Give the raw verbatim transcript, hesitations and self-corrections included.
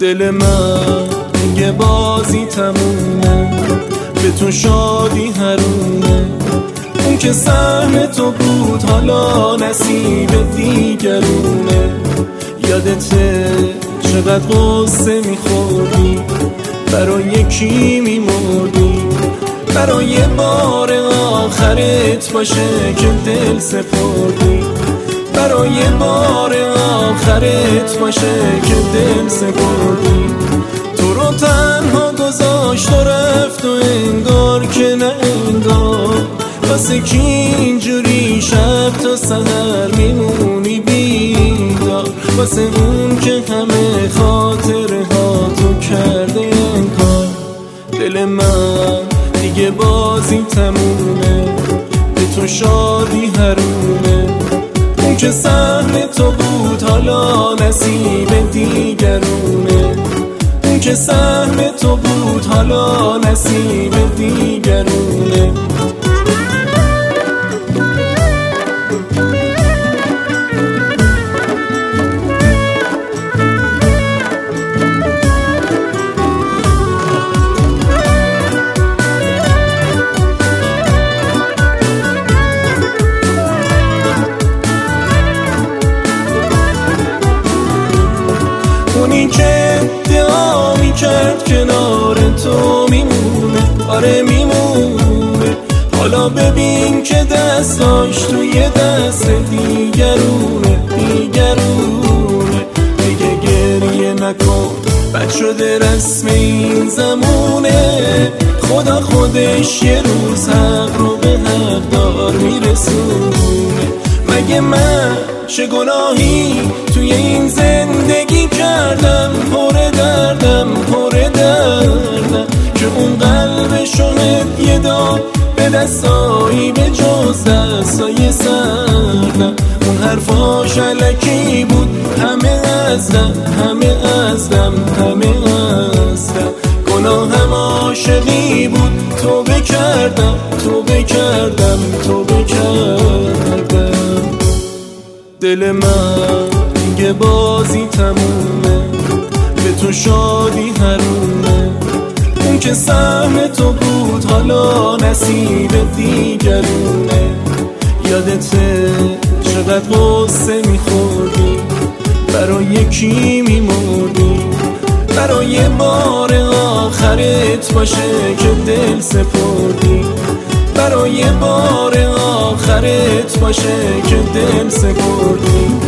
دل من میگه بازی تمومه، به تو شادی حرومه. اون که سهم تو بود حالا نصیب دیگرونه. یادته چقدر غصه میخوردی، برای کی میمردی؟ برای بار آخرت باشه که دل سپردی، برای بار آخرت باشه که دل سپردی. تو رو تنها گذاشت و رفت و انگار که نه انگار، واسه کی اینجوری شب تا سحر میمونی بیدار؟ واسه اون که همه خاطره ها تو کرده انکار. دل من دیگه بازی تمومه، به تو شادی حرومه. اون که سهم تو بود حالا نصیب دیگرونه. اون که سهم تو بود حالا نصیب دیگرونه. اونی که ادعا میکرد کنار تو میمونه، آره میمونه. حالا ببین که دستاش توی دست دیگرونه، دیگرونه. دیگه گریه نکن، بد شده رسم این زمونه. خدا خودش یه روز حق رو به حقدار میرسونه. مگه من چه گناهی توی این زندگی کردم؟ پر دردم پر دردم که اون قلب شاهد یه داد به دستایی به جز دستای سردم. اون حرفاش علکی بود، همه ازدم همه ازدم همه ازدم. گناهم عاشقی بود، توبه کردم توبه کردم توبه کردم. دل من دیگه بازی تمومه، به تو شادی حرومه. اون که سهم تو بود حالا نصیب دیگرونه. یادته چقدر غصه میخوردی، برای کی میمردی؟ برای بار آخرت باشه که دل سپردی، برای بار آخرت باشه که دل سپردی.